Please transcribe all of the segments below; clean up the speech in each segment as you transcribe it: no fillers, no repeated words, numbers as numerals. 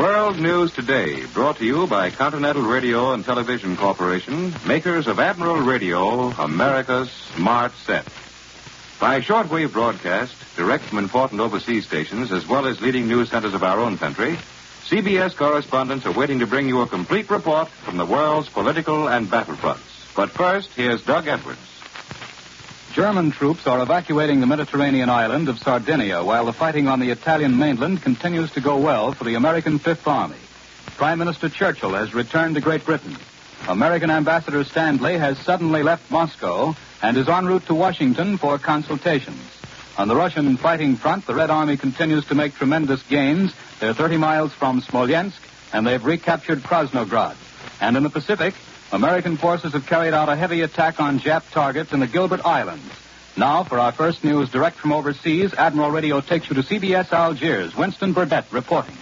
World News Today, brought to you by Continental Radio and Television Corporation, makers of Admiral Radio, America's smart set. By shortwave broadcast, direct from important overseas stations, as well as leading news centers of our own country, CBS correspondents are waiting to bring you a complete report from the world's political and battlefronts. But first, here's Doug Edwards. German troops are evacuating the Mediterranean island of Sardinia while the fighting on the Italian mainland continues to go well for the American Fifth Army. Prime Minister Churchill has returned to Great Britain. American Ambassador Stanley has suddenly left Moscow and is en route to Washington for consultations. On the Russian fighting front, the Red Army continues to make tremendous gains. They're 30 miles from Smolensk, and they've recaptured Krasnograd. And in the Pacific, American forces have carried out a heavy attack on Jap targets in the Gilbert Islands. Now, for our first news direct from overseas, Admiral Radio takes you to CBS Algiers. Winston Burdett reporting.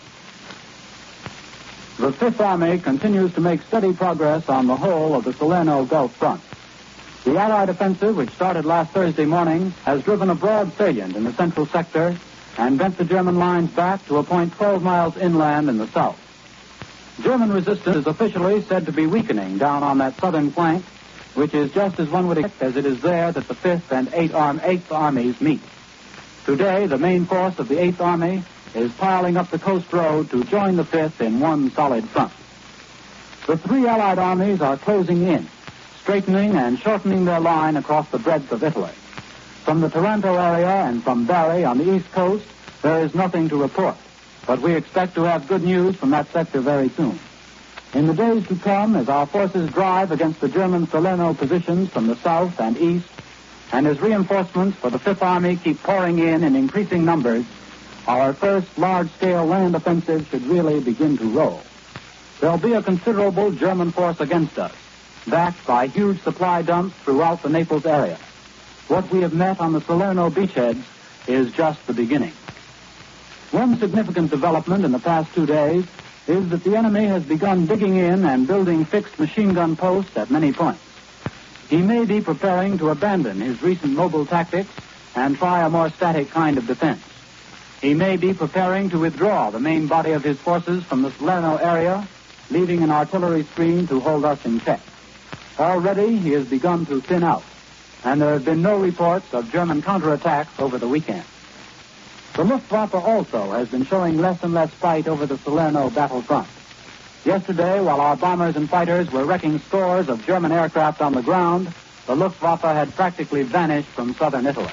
The Fifth Army continues to make steady progress on the whole of the Salerno Gulf front. The Allied offensive, which started last Thursday morning, has driven a broad salient in the central sector and bent the German lines back to a point 12 miles inland in the south. German resistance is officially said to be weakening down on that southern flank, which is just as one would expect, as it is there that the 5th and 8th Armies meet. Today, the main force of the 8th Army is piling up the coast road to join the 5th in one solid front. The three Allied armies are closing in, straightening and shortening their line across the breadth of Italy. From the Taranto area and from Bari on the east coast, there is nothing to report. But we expect to have good news from that sector very soon. In the days to come, as our forces drive against the German Salerno positions from the south and east, and as reinforcements for the Fifth Army keep pouring in increasing numbers, our first large-scale land offensive should really begin to roll. There'll be a considerable German force against us, backed by huge supply dumps throughout the Naples area. What we have met on the Salerno beachheads is just the beginning. One significant development in the past 2 days is that the enemy has begun digging in and building fixed machine gun posts at many points. He may be preparing to abandon his recent mobile tactics and try a more static kind of defense. He may be preparing to withdraw the main body of his forces from the Salerno area, leaving an artillery screen to hold us in check. Already he has begun to thin out, and there have been no reports of German counterattacks over the weekend. The Luftwaffe also has been showing less and less fight over the Salerno battlefront. Yesterday, while our bombers and fighters were wrecking scores of German aircraft on the ground, the Luftwaffe had practically vanished from southern Italy.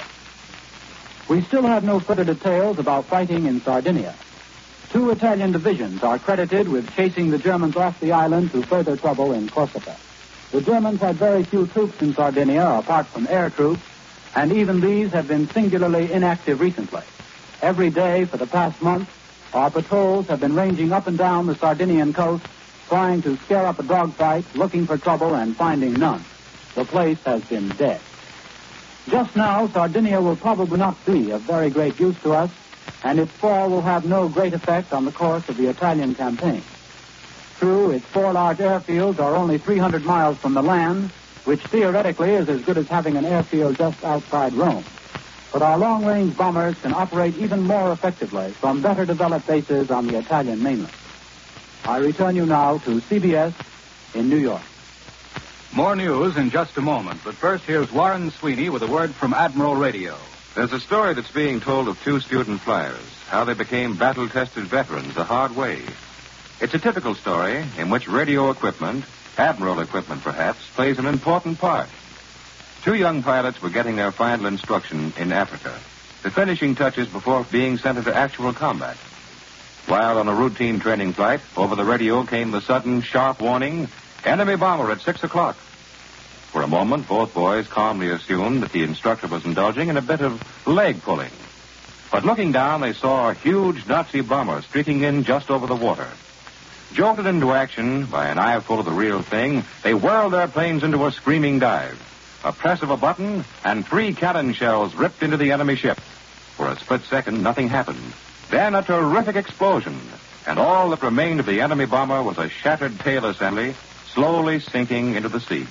We still have no further details about fighting in Sardinia. 2 Italian divisions are credited with chasing the Germans off the island to further trouble in Corsica. The Germans had very few troops in Sardinia, apart from air troops, and even these have been singularly inactive recently. Every day for the past month, our patrols have been ranging up and down the Sardinian coast, trying to scare up a dogfight, looking for trouble, and finding none. The place has been dead. Just now, Sardinia will probably not be of very great use to us, and its fall will have no great effect on the course of the Italian campaign. True, its 4 large airfields are only 300 miles from the land, which theoretically is as good as having an airfield just outside Rome. But our long-range bombers can operate even more effectively from better developed bases on the Italian mainland. I return you now to CBS in New York. More news in just a moment, but first here's Warren Sweeney with a word from Admiral Radio. There's a story that's being told of 2 student flyers, how they became battle-tested veterans the hard way. It's a typical story in which radio equipment, Admiral equipment perhaps, plays an important part. 2 young pilots were getting their final instruction in Africa, the finishing touches before being sent into actual combat. While on a routine training flight, over the radio came the sudden, sharp warning, enemy bomber at 6 o'clock. For a moment, both boys calmly assumed that the instructor was indulging in a bit of leg pulling. But looking down, they saw a huge Nazi bomber streaking in just over the water. Jolted into action by an eyeful of the real thing, they whirled their planes into a screaming dive. A press of a button, and 3 cannon shells ripped into the enemy ship. For a split second, nothing happened. Then a terrific explosion, and all that remained of the enemy bomber was a shattered tail assembly, slowly sinking into the sea.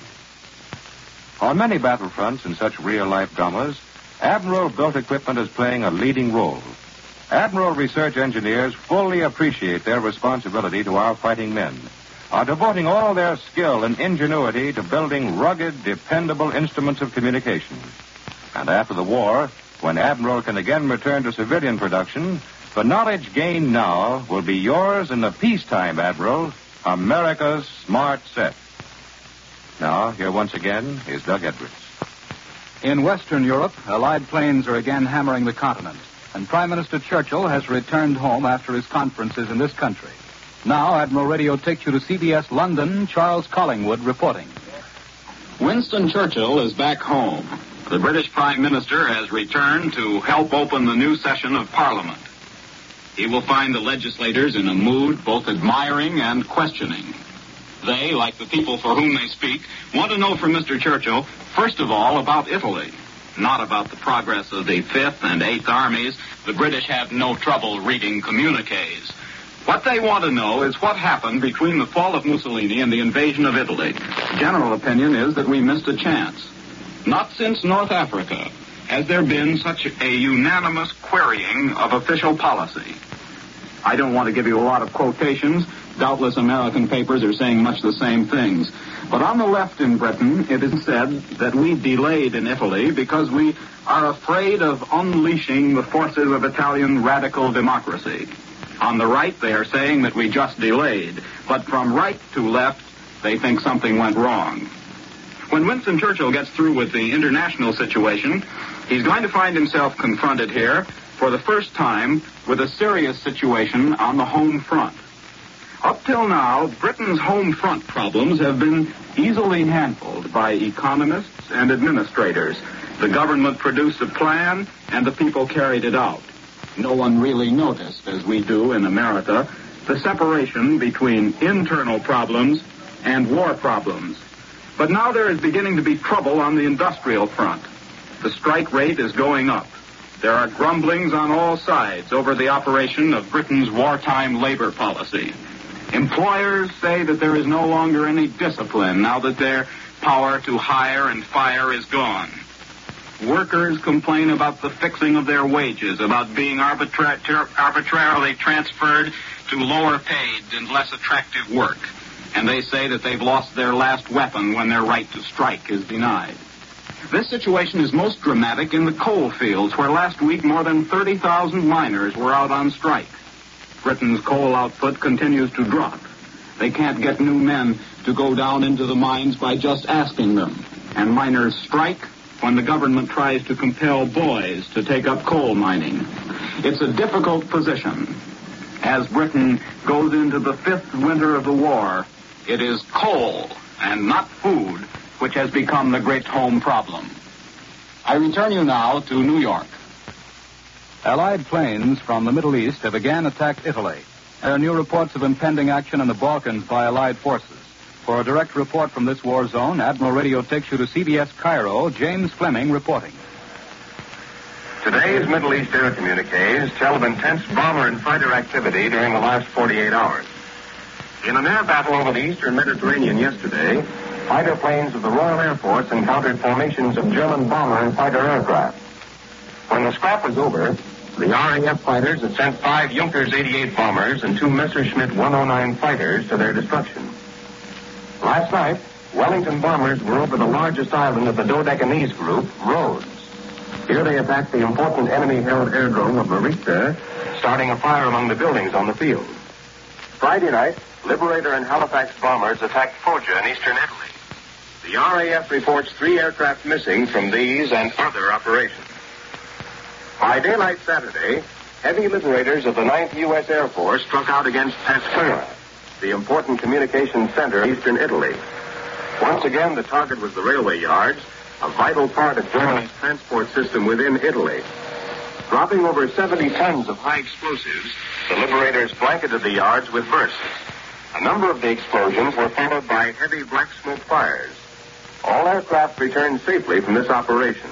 On many battlefronts in such real-life dramas, Admiral-built equipment is playing a leading role. Admiral research engineers fully appreciate their responsibility to our fighting men, are devoting all their skill and ingenuity to building rugged, dependable instruments of communication. And after the war, when Admiral can again return to civilian production, the knowledge gained now will be yours in the peacetime, Admiral, America's smart set. Now, here once again is Doug Edwards. In Western Europe, Allied planes are again hammering the continent, and Prime Minister Churchill has returned home after his conferences in this country. Now, Admiral Radio takes you to CBS London. Charles Collingwood reporting. Winston Churchill is back home. The British Prime Minister has returned to help open the new session of Parliament. He will find the legislators in a mood both admiring and questioning. They, like the people for whom they speak, want to know from Mr. Churchill, first of all, about Italy. Not about the progress of the 5th and 8th Armies. The British have no trouble reading communiques. What they want to know is what happened between the fall of Mussolini and the invasion of Italy. The general opinion is that we missed a chance. Not since North Africa has there been such a unanimous querying of official policy. I don't want to give you a lot of quotations. Doubtless American papers are saying much the same things. But on the left in Britain, it is said that we delayed in Italy because we are afraid of unleashing the forces of Italian radical democracy. On the right, they are saying that we just delayed. But from right to left, they think something went wrong. When Winston Churchill gets through with the international situation, he's going to find himself confronted here for the first time with a serious situation on the home front. Up till now, Britain's home front problems have been easily handled by economists and administrators. The government produced a plan, and the people carried it out. No one really noticed, as we do in America, the separation between internal problems and war problems. But now there is beginning to be trouble on the industrial front. The strike rate is going up. There are grumblings on all sides over the operation of Britain's wartime labor policy. Employers say that there is no longer any discipline now that their power to hire and fire is gone. Workers complain about the fixing of their wages, about being arbitrarily transferred to lower paid and less attractive work. And they say that they've lost their last weapon when their right to strike is denied. This situation is most dramatic in the coal fields, where last week more than 30,000 miners were out on strike. Britain's coal output continues to drop. They can't get new men to go down into the mines by just asking them. And miners strike when the government tries to compel boys to take up coal mining. It's a difficult position. As Britain goes into the 5th winter of the war, it is coal and not food which has become the great home problem. I return you now to New York. Allied planes from the Middle East have again attacked Italy. There are new reports of impending action in the Balkans by Allied forces. For a direct report from this war zone, Admiral Radio takes you to CBS Cairo. James Fleming reporting. Today's Middle East air communiques tell of intense bomber and fighter activity during the last 48 hours. In an air battle over the eastern Mediterranean yesterday, fighter planes of the Royal Air Force encountered formations of German bomber and fighter aircraft. When the scrap was over, the RAF fighters had sent 5 Junkers 88 bombers and 2 Messerschmitt 109 fighters to their destruction. Last night, Wellington bombers were over the largest island of the Dodecanese group, Rhodes. Here they attacked the important enemy-held aerodrome of Marita, starting a fire among the buildings on the field. Friday night, Liberator and Halifax bombers attacked Foggia in eastern Italy. The RAF reports 3 aircraft missing from these and other operations. By daylight Saturday, heavy Liberators of the 9th U.S. Air Force struck out against Pascara, the important communications center in eastern Italy. Once again, the target was the railway yards, a vital part of Germany's transport system within Italy. Dropping over 70 tons of high explosives, the Liberators blanketed the yards with bursts. A number of the explosions were followed by heavy black smoke fires. All aircraft returned safely from this operation.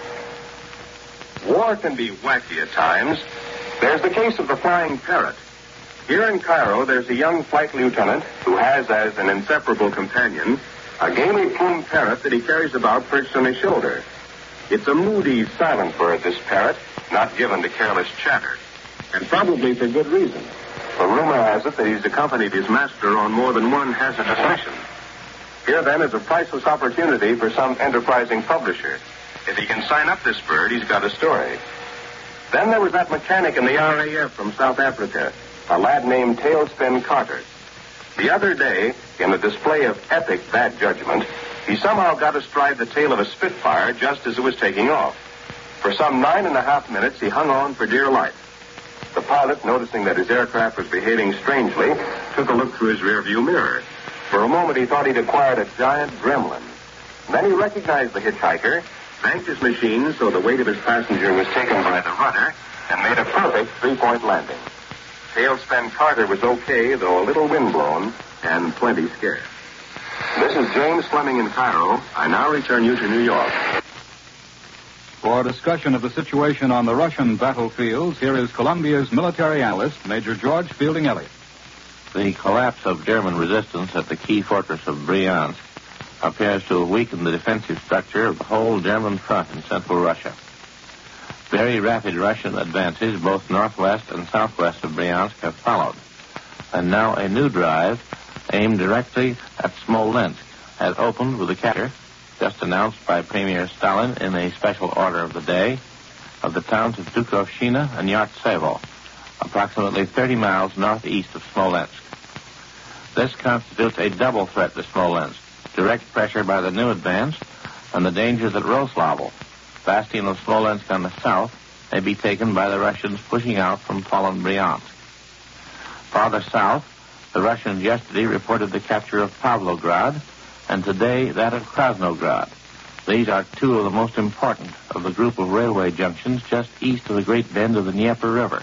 War can be wacky at times. There's the case of the Flying Parrot. Here in Cairo, there's a young flight lieutenant who has as an inseparable companion a gaily plumed parrot that he carries about perched on his shoulder. It's a moody, silent bird, this parrot, not given to careless chatter. and probably for good reason. For rumor has it that he's accompanied his master on more than one hazardous mission. Here, then, is a priceless opportunity for some enterprising publisher. If he can sign up this bird, he's got a story. Then there was that mechanic in the RAF from South Africa, a lad named Tailspin Carter. The other day, in a display of epic bad judgment, he somehow got astride the tail of a Spitfire just as it was taking off. For some 9.5 minutes, he hung on for dear life. The pilot, noticing that his aircraft was behaving strangely, took a look through his rearview mirror. For a moment, he thought he'd acquired a giant gremlin. Then he recognized the hitchhiker, banked his machine so the weight of his passenger was taken by the rudder, and made a perfect three-point landing. Tailspin Carter was okay, though a little windblown and plenty scared. This is James Fleming in Cairo. I now return you to New York. For a discussion of the situation on the Russian battlefields, here is Columbia's military analyst, Major George Fielding Elliott. The collapse of German resistance at the key fortress of Bryansk appears to have weakened the defensive structure of the whole German front in central Russia. Very rapid Russian advances, both northwest and southwest of Bryansk, have followed. And now a new drive, aimed directly at Smolensk, has opened with the capture, just announced by Premier Stalin in a special order of the day, of the towns of Dukhovshchina and Yartsevo, approximately 30 miles northeast of Smolensk. This constitutes a double threat to Smolensk, direct pressure by the new advance, and the danger that Roslavo, bastion of Smolensk on the south, may be taken by the Russians pushing out from fallen Bryansk. Farther south, the Russians yesterday reported the capture of Pavlograd, and today that of Krasnograd. These are two of the most important of the group of railway junctions just east of the great bend of the Dnieper River.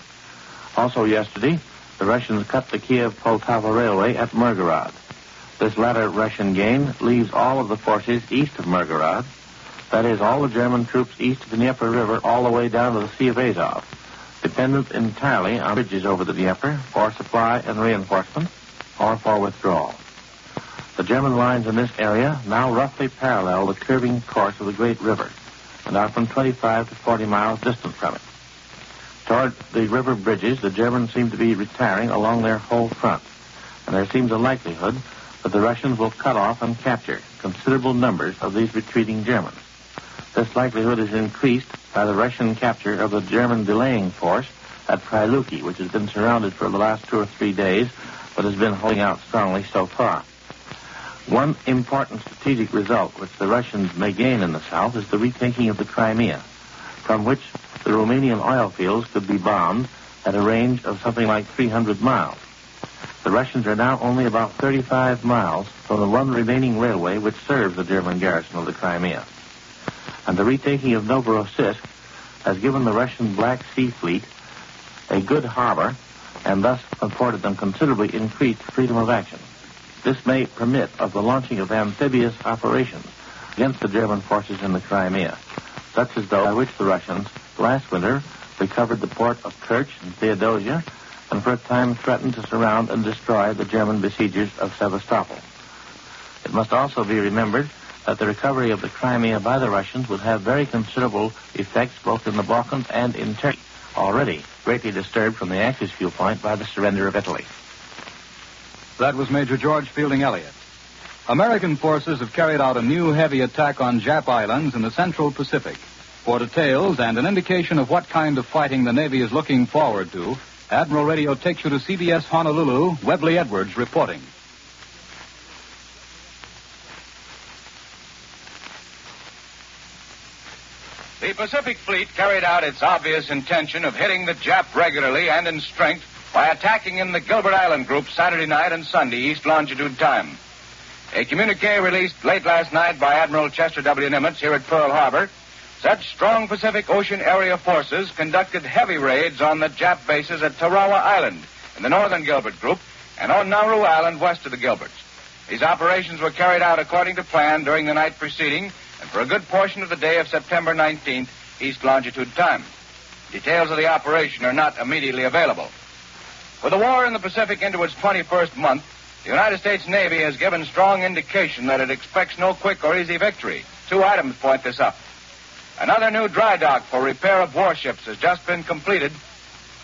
Also yesterday, the Russians cut the Kiev-Poltava Railway at Mirgorod. This latter Russian gain leaves all of the forces east of Mirgorod, that is, all the German troops east of the Dnieper River all the way down to the Sea of Azov, dependent entirely on bridges over the Dnieper for supply and reinforcement or for withdrawal. The German lines in this area now roughly parallel the curving course of the great river and are from 25 to 40 miles distant from it. Toward the river bridges, the Germans seem to be retiring along their whole front, and there seems a likelihood that the Russians will cut off and capture considerable numbers of these retreating Germans. This likelihood is increased by the Russian capture of the German delaying force at Pryluki, which has been surrounded for the last 2 or 3 days, but has been holding out strongly so far. One important strategic result which the Russians may gain in the south is the retaking of the Crimea, from which the Romanian oil fields could be bombed at a range of something like 300 miles. The Russians are now only about 35 miles from the one remaining railway which serves the German garrison of the Crimea. And the retaking of Novorossiysk has given the Russian Black Sea Fleet a good harbor and thus afforded them considerably increased freedom of action. This may permit of the launching of amphibious operations against the German forces in the Crimea, such as those by which the Russians last winter recovered the port of Kerch and Theodosia and for a time threatened to surround and destroy the German besiegers of Sevastopol. It must also be remembered that the recovery of the Crimea by the Russians would have very considerable effects both in the Balkans and in Turkey, already greatly disturbed from the Axis viewpoint by the surrender of Italy. That was Major George Fielding Elliott. American forces have carried out a new heavy attack on Jap Islands in the Central Pacific. For details and an indication of what kind of fighting the Navy is looking forward to, Admiral Radio takes you to CBS Honolulu, Webley Edwards reporting. The Pacific Fleet carried out its obvious intention of hitting the Jap regularly and in strength by attacking in the Gilbert Island group Saturday night and Sunday East Longitude time. A communique released late last night by Admiral Chester W. Nimitz here at Pearl Harbor said strong Pacific Ocean area forces conducted heavy raids on the Jap bases at Tarawa Island in the northern Gilbert group and on Nauru Island west of the Gilberts. These operations were carried out according to plan during the night preceding and for a good portion of the day of September 19th, East Longitude time. Details of the operation are not immediately available. With the war in the Pacific into its 21st month, the United States Navy has given strong indication that it expects no quick or easy victory. 2 items point this up. Another new dry dock for repair of warships has just been completed,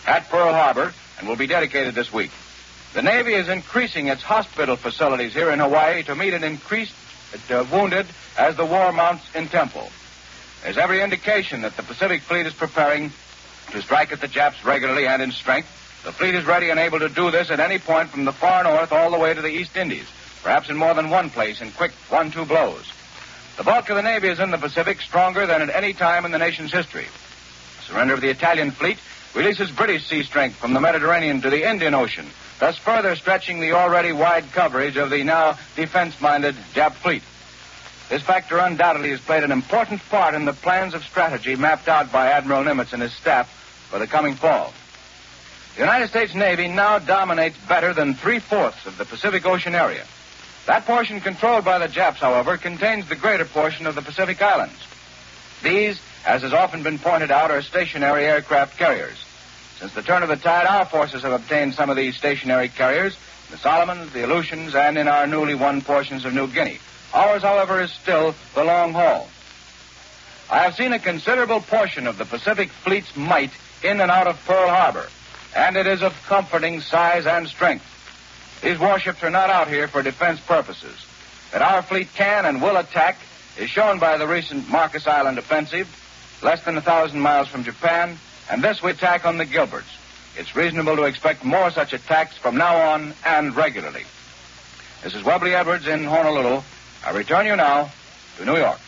at Pearl Harbor and will be dedicated this week. The Navy is increasing its hospital facilities here in Hawaii to meet an increased wounded as the war mounts in tempo. There's every indication that the Pacific Fleet is preparing to strike at the Japs regularly and in strength. The fleet is ready and able to do this at any point from the far north all the way to the East Indies, perhaps in more than one place in quick 1-2 blows. The bulk of the Navy is in the Pacific, stronger than at any time in the nation's history. The surrender of the Italian fleet releases British sea strength from the Mediterranean to the Indian Ocean, thus further stretching the already wide coverage of the now defense-minded Jap fleet. This factor undoubtedly has played an important part in the plans of strategy mapped out by Admiral Nimitz and his staff for the coming fall. The United States Navy now dominates better than 3/4 of the Pacific Ocean area. That portion controlled by the Japs, however, contains the greater portion of the Pacific Islands. These, as has often been pointed out, are stationary aircraft carriers. Since the turn of the tide, our forces have obtained some of these stationary carriers, the Solomons, the Aleutians, and in our newly won portions of New Guinea. Ours, however, is still the long haul. I have seen a considerable portion of the Pacific Fleet's might in and out of Pearl Harbor, and it is of comforting size and strength. These warships are not out here for defense purposes. That our fleet can and will attack is shown by the recent Marcus Island offensive, less than 1,000 miles from Japan, and this we attack on the Gilberts. It's reasonable to expect more such attacks from now on and regularly. This is Webley Edwards in Honolulu. I return you now to New York.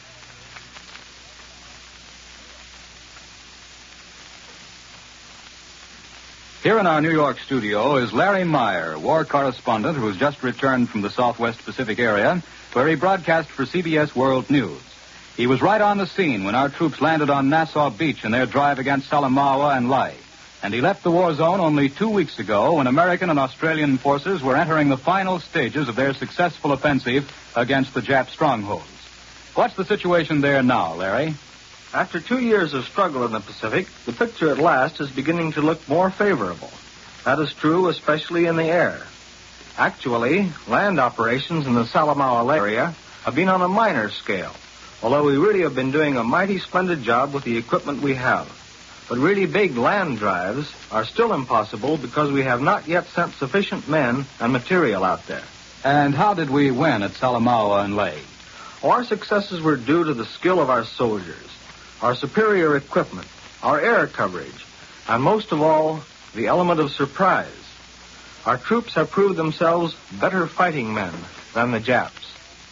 Here in our New York studio is Larry Meyer, war correspondent who has just returned from the Southwest Pacific area, where he broadcast for CBS World News. He was right on the scene when our troops landed on Nassau Beach in their drive against Salamaua and Lae. And he left the war zone only 2 weeks ago when American and Australian forces were entering the final stages of their successful offensive against the Jap strongholds. What's the situation there now, Larry? After 2 years of struggle in the Pacific, the picture at last is beginning to look more favorable. That is true especially in the air. Actually, land operations in the Salamaua area have been on a minor scale, although we really have been doing a mighty splendid job with the equipment we have. But really big land drives are still impossible because we have not yet sent sufficient men and material out there. And how did we win at Salamaua and Lae? Our successes were due to the skill of our soldiers, our superior equipment, our air coverage, and most of all, the element of surprise. Our troops have proved themselves better fighting men than the Japs.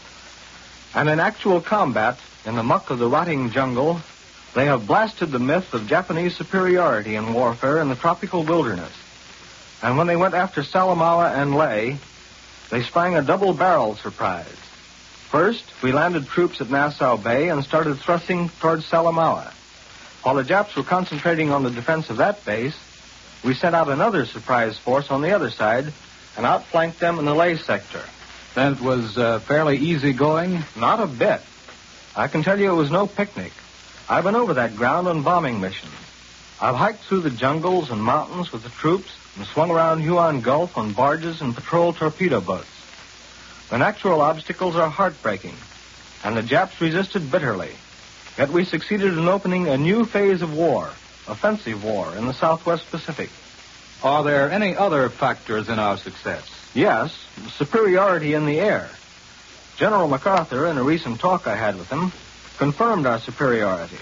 And in actual combat, in the muck of the rotting jungle, they have blasted the myth of Japanese superiority in warfare in the tropical wilderness. And when they went after Salamaua and Lae, they sprang a double-barrel surprise. First, we landed troops at Nassau Bay and started thrusting towards Salamaua. While the Japs were concentrating on the defense of that base, we sent out another surprise force on the other side and outflanked them in the Lae sector. Then it was fairly easy going? Not a bit. I can tell you it was no picnic. I've been over that ground on bombing missions. I've hiked through the jungles and mountains with the troops and swung around Huon Gulf on barges and patrol torpedo boats. The natural obstacles are heartbreaking, and the Japs resisted bitterly. Yet we succeeded in opening a new phase of war, offensive war, in the Southwest Pacific. Are there any other factors in our success? Yes, superiority in the air. General MacArthur, in a recent talk I had with him, confirmed our superiority.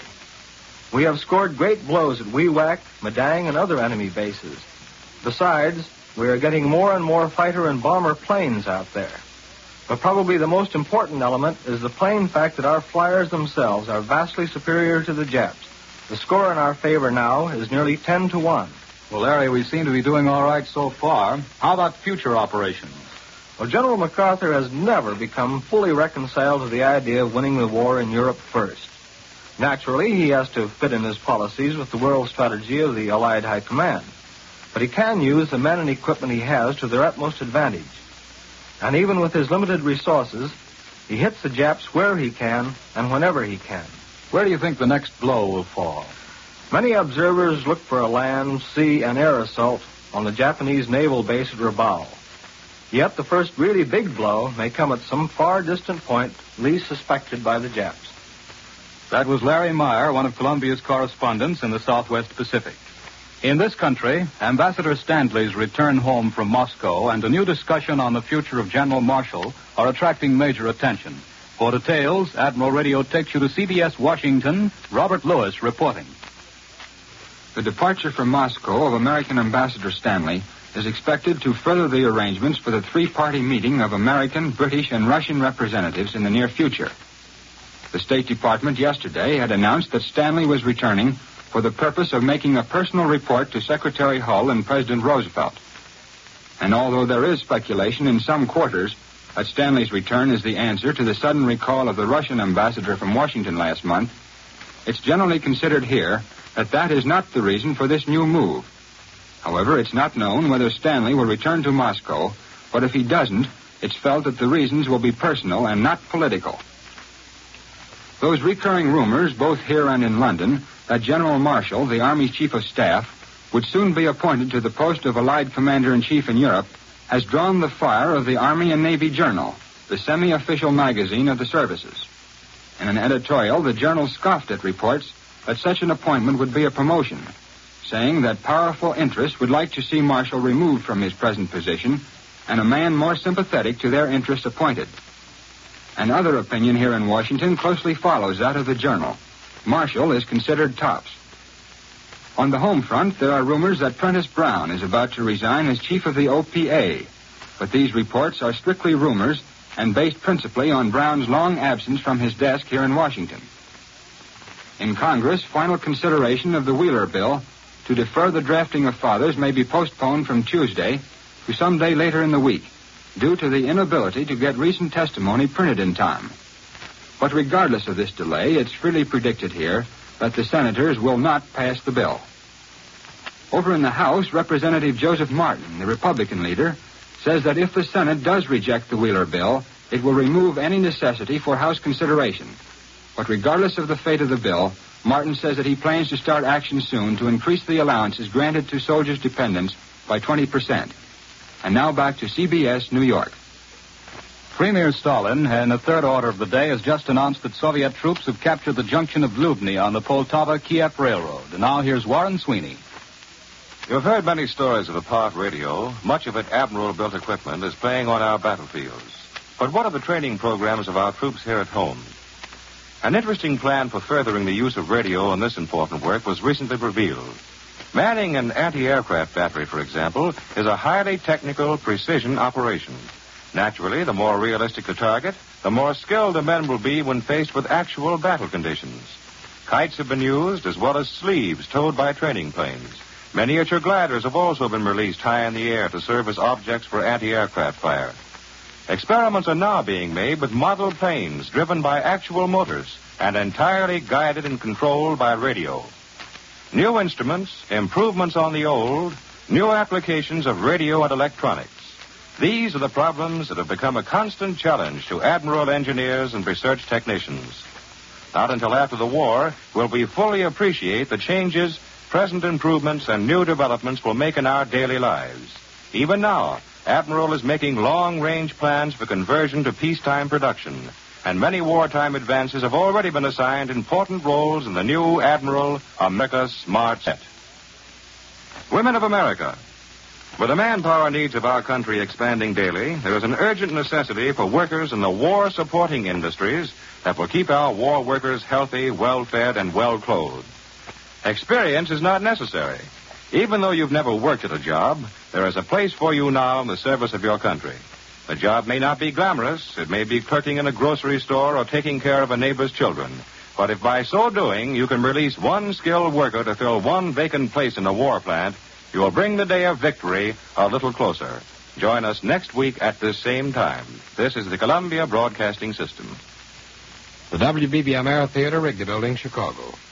We have scored great blows at Wewak, Madang, and other enemy bases. Besides, we are getting more and more fighter and bomber planes out there. But probably the most important element is the plain fact that our flyers themselves are vastly superior to the Japs. The score in our favor now is nearly 10-1. Well, Larry, we seem to be doing all right so far. How about future operations? Well, General MacArthur has never become fully reconciled to the idea of winning the war in Europe first. Naturally, he has to fit in his policies with the world strategy of the Allied High Command. But he can use the men and equipment he has to their utmost advantage. And even with his limited resources, he hits the Japs where he can and whenever he can. Where do you think the next blow will fall? Many observers look for a land, sea, and air assault on the Japanese naval base at Rabaul. Yet the first really big blow may come at some far distant point least suspected by the Japs. That was Larry Meyer, one of Columbia's correspondents in the Southwest Pacific. In this country, Ambassador Stanley's return home from Moscow and a new discussion on the future of General Marshall are attracting major attention. For details, Admiral Radio takes you to CBS Washington. Robert Lewis reporting. The departure from Moscow of American Ambassador Stanley is expected to further the arrangements for the three-party meeting of American, British, and Russian representatives in the near future. The State Department yesterday had announced that Stanley was returning for the purpose of making a personal report to Secretary Hull and President Roosevelt. And although there is speculation in some quarters that Stanley's return is the answer to the sudden recall of the Russian ambassador from Washington last month, it's generally considered here that that is not the reason for this new move. However, it's not known whether Stanley will return to Moscow, but if he doesn't, it's felt that the reasons will be personal and not political. Those recurring rumors, both here and in London, that General Marshall, the Army's Chief of Staff, would soon be appointed to the post of Allied Commander-in-Chief in Europe, has drawn the fire of the Army and Navy Journal, the semi-official magazine of the services. In an editorial, the journal scoffed at reports that such an appointment would be a promotion, saying that powerful interests would like to see Marshall removed from his present position and a man more sympathetic to their interests appointed. Another opinion here in Washington closely follows that of the journal. Marshall is considered tops. On the home front, there are rumors that Prentice Brown is about to resign as chief of the OPA, but these reports are strictly rumors and based principally on Brown's long absence from his desk here in Washington. In Congress, final consideration of the Wheeler bill to defer the drafting of fathers may be postponed from Tuesday to some day later in the week, due to the inability to get recent testimony printed in time. But regardless of this delay, it's freely predicted here that the senators will not pass the bill. Over in the House, Representative Joseph Martin, the Republican leader, says that if the Senate does reject the Wheeler bill, it will remove any necessity for House consideration. But regardless of the fate of the bill, Martin says that he plans to start action soon to increase the allowances granted to soldiers' dependents by 20%. And now back to CBS, New York. Premier Stalin, in the third order of the day, has just announced that Soviet troops have captured the junction of Lubny on the Poltava-Kiev Railroad. And now here's Warren Sweeney. You've heard many stories of apart radio. Much of it Admiral-built equipment is playing on our battlefields. But what are the training programs of our troops here at home? An interesting plan for furthering the use of radio in this important work was recently revealed. Manning an anti-aircraft battery, for example, is a highly technical precision operation. Naturally, the more realistic the target, the more skilled the men will be when faced with actual battle conditions. Kites have been used, as well as sleeves towed by training planes. Miniature gliders have also been released high in the air to serve as objects for anti-aircraft fire. Experiments are now being made with model planes driven by actual motors and entirely guided and controlled by radio. New instruments, improvements on the old, new applications of radio and electronics. These are the problems that have become a constant challenge to Admiral engineers and research technicians. Not until after the war will we fully appreciate the changes, present improvements, and new developments will make in our daily lives. Even now, Admiral is making long-range plans for conversion to peacetime production, and many wartime advances have already been assigned important roles in the new Admiral America's Smart Set. Women of America. With the manpower needs of our country expanding daily, there is an urgent necessity for workers in the war-supporting industries that will keep our war workers healthy, well-fed, and well-clothed. Experience is not necessary. Even though you've never worked at a job, there is a place for you now in the service of your country. The job may not be glamorous. It may be clerking in a grocery store or taking care of a neighbor's children. But if by so doing you can release one skilled worker to fill one vacant place in a war plant, you will bring the day of victory a little closer. Join us next week at this same time. This is the Columbia Broadcasting System. The WBBM Air Theater, Wrigley Building, Chicago.